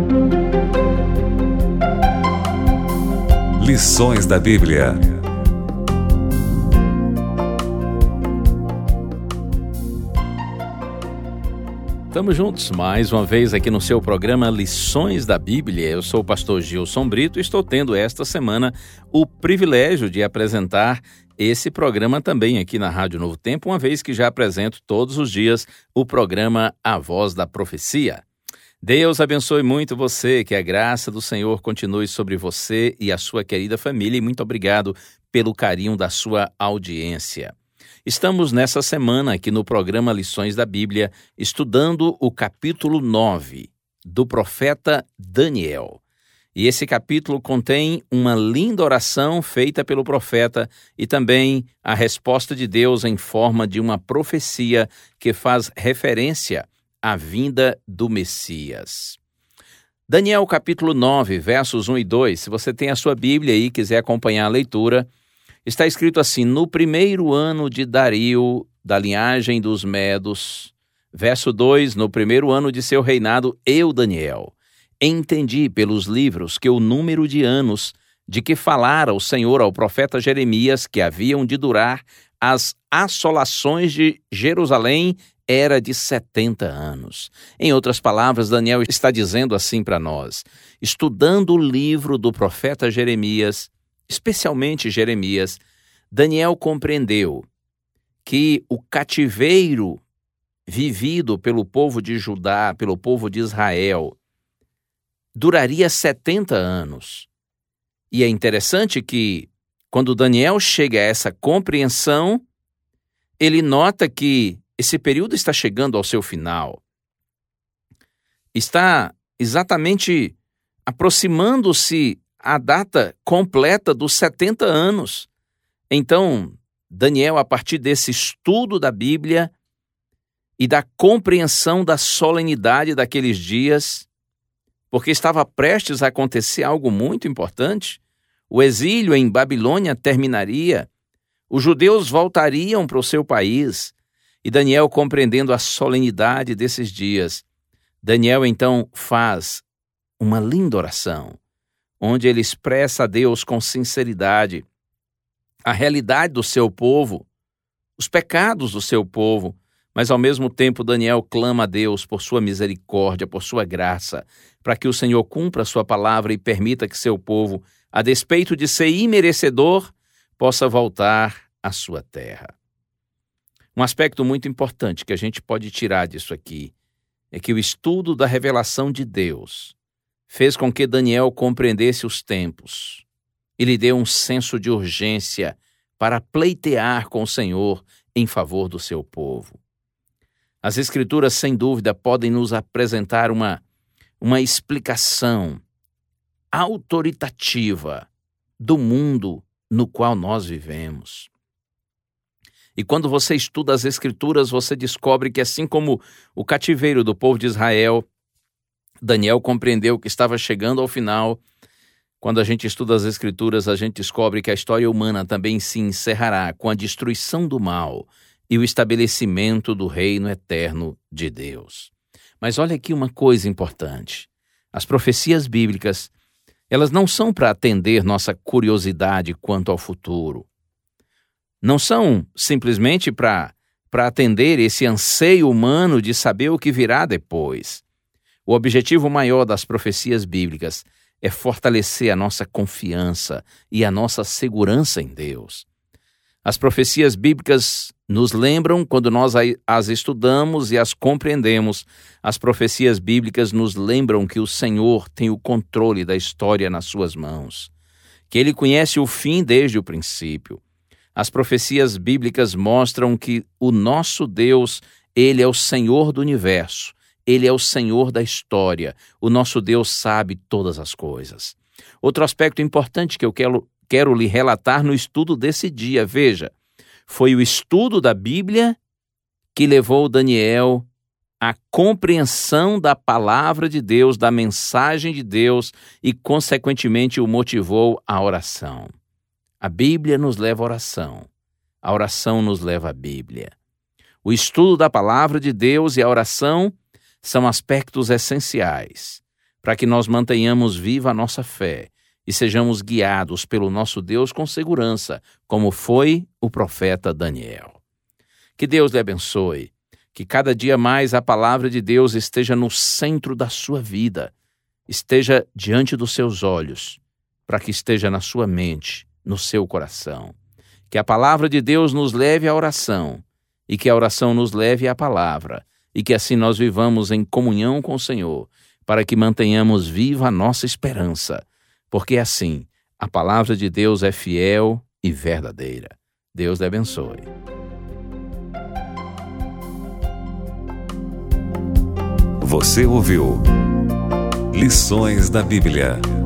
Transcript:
Lições da Bíblia. Estamos juntos mais uma vez aqui no seu programa Lições da Bíblia. Eu sou o pastor Gilson Brito e estou tendo esta semana o privilégio de apresentar esse programa também aqui na Rádio Novo Tempo, uma vez que já apresento todos os dias o programa A Voz da Profecia. Deus abençoe muito você, que a graça do Senhor continue sobre você e a sua querida família, e muito obrigado pelo carinho da sua audiência. Estamos nessa semana aqui no programa Lições da Bíblia, estudando o capítulo 9 do profeta Daniel. E esse capítulo contém uma linda oração feita pelo profeta e também a resposta de Deus em forma de uma profecia que faz referência à vinda do Messias. Daniel capítulo 9, versos 1 e 2, se você tem a sua Bíblia aí e quiser acompanhar a leitura, está escrito assim: no primeiro ano de Dario, da linhagem dos Medos, verso 2, no primeiro ano de seu reinado, eu, Daniel, entendi pelos livros que o número de anos de que falara o Senhor ao profeta Jeremias, que haviam de durar as assolações de Jerusalém, era de 70 anos. Em outras palavras, Daniel está dizendo assim para nós: estudando o livro do profeta Jeremias, especialmente Jeremias, Daniel compreendeu que o cativeiro vivido pelo povo de Judá, pelo povo de Israel, duraria 70 anos. E é interessante que, quando Daniel chega a essa compreensão, ele nota que esse período está chegando ao seu final. Está exatamente aproximando-se a data completa dos 70 anos. Então, Daniel, a partir desse estudo da Bíblia e da compreensão da solenidade daqueles dias, porque estava prestes a acontecer algo muito importante, o exílio em Babilônia terminaria, os judeus voltariam para o seu país, e Daniel, compreendendo a solenidade desses dias, Daniel então faz uma linda oração, onde ele expressa a Deus com sinceridade a realidade do seu povo, os pecados do seu povo, mas ao mesmo tempo Daniel clama a Deus por sua misericórdia, por sua graça, para que o Senhor cumpra a sua palavra e permita que seu povo, a despeito de ser imerecedor, possa voltar à sua terra. Um aspecto muito importante que a gente pode tirar disso aqui é que o estudo da revelação de Deus fez com que Daniel compreendesse os tempos e lhe deu um senso de urgência para pleitear com o Senhor em favor do seu povo. As Escrituras, sem dúvida, podem nos apresentar uma explicação autoritativa do mundo no qual nós vivemos. E quando você estuda as Escrituras, você descobre que, assim como o cativeiro do povo de Israel, Daniel compreendeu que estava chegando ao final. Quando a gente estuda as Escrituras, a gente descobre que a história humana também se encerrará com a destruição do mal e o estabelecimento do reino eterno de Deus. Mas olha aqui uma coisa importante. As profecias bíblicas, elas não são para atender nossa curiosidade quanto ao futuro. Não são simplesmente para atender esse anseio humano de saber o que virá depois. O objetivo maior das profecias bíblicas é fortalecer a nossa confiança e a nossa segurança em Deus. As profecias bíblicas nos lembram, quando nós as estudamos e as compreendemos, as profecias bíblicas nos lembram que o Senhor tem o controle da história nas suas mãos, que Ele conhece o fim desde o princípio. As profecias bíblicas mostram que o nosso Deus, Ele é o Senhor do universo, Ele é o Senhor da história, o nosso Deus sabe todas as coisas. Outro aspecto importante que eu quero lhe relatar no estudo desse dia, veja, foi o estudo da Bíblia que levou Daniel à compreensão da palavra de Deus, da mensagem de Deus e, consequentemente, o motivou à oração. A Bíblia nos leva à oração, a oração nos leva à Bíblia. O estudo da palavra de Deus e a oração são aspectos essenciais para que nós mantenhamos viva a nossa fé e sejamos guiados pelo nosso Deus com segurança, como foi o profeta Daniel. Que Deus lhe abençoe, que cada dia mais a palavra de Deus esteja no centro da sua vida, esteja diante dos seus olhos, para que esteja na sua mente, no seu coração. Que a palavra de Deus nos leve à oração e que a oração nos leve à palavra e que assim nós vivamos em comunhão com o Senhor, para que mantenhamos viva a nossa esperança, porque assim a palavra de Deus é fiel e verdadeira. Deus lhe abençoe. Você ouviu Lições da Bíblia.